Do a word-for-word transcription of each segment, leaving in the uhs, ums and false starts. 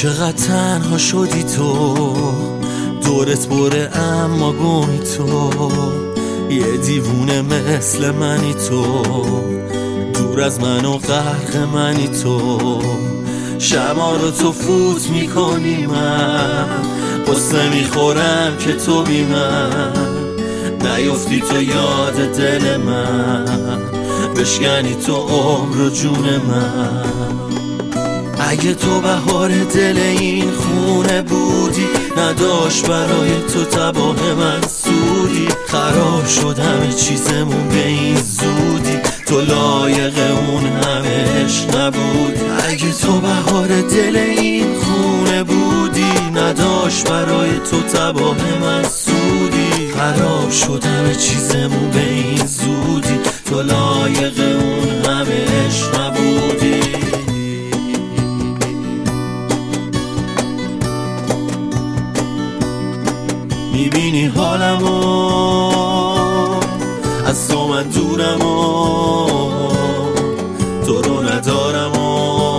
چقدر تنها شدی تو، دورت بره اما گمی تو، یه دیوونه مثل منی تو، دور از من و غرق منی تو، شما رو تو فوت میکنی من، قصه میخورم که تو بی من نیفتی تو یاد دل من، بشکنی تو عمر و جون من. اگه تو بهار دل این خونه بودی، نداشت برای تو تباه من سودی، خراب شد همه چیزمون به این زودی، تو لایق اون همه عشق نبودی. اگه تو بهار دل این خونه بودی، نداشت برای تو تباه من سودی، خراب شد همه چیزمون به این زودی، تو لایق اون همه عشق نبودی. میبینی حالمو، از تو من دورمو، تو رو ندارمو،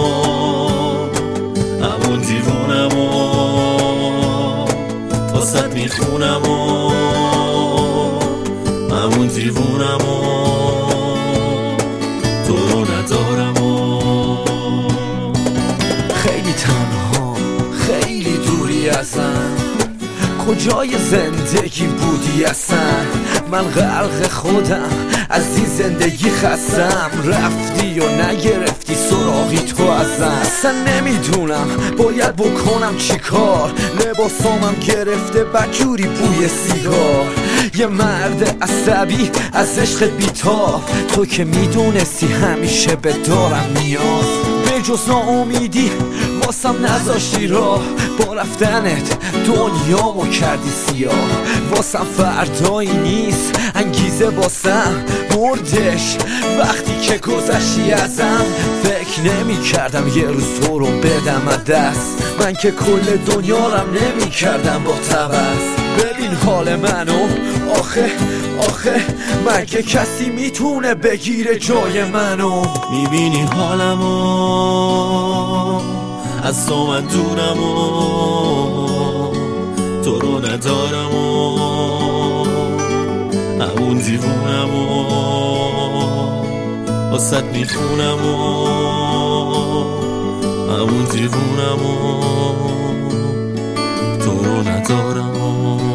همون دیوونمو، واسط میخونمو، همون دیوونمو، تو رو ندارمو. خیلی تنها، خیلی دوری ازم، کجای زندگی بودی اصلا؟ من غرق خودم، از این زندگی خستم، رفتی و نگرفتی سراغی تو ازم. اصلا نمیدونم باید بکنم چی کار، لباسامم گرفته بدجوری بوی سیگار، یه مرد عصبی از عشق بیتاب، تو که میدونستی همیشه به دارم نیاز، به جز ناامیدی واسم نذاشتی راه، با رفتنت دنیامو کردی سیاه، واسم فردایی نیست انگیزه واسم مردش، وقتی که گذشتی ازم فکر نمی کردم یه روز تو رو بدم از دست، من که کل دنیا رم نمی کردم با تبس. ببین حال منو، آخه آخه مگه کسی میتونه بگیره جای منو؟ میبینی حالمو، از تو من دورمو، تو رو ندارمو، همون دیوونمو، واسط میخونمو، همون دیوونمو، تو رو ندارمو.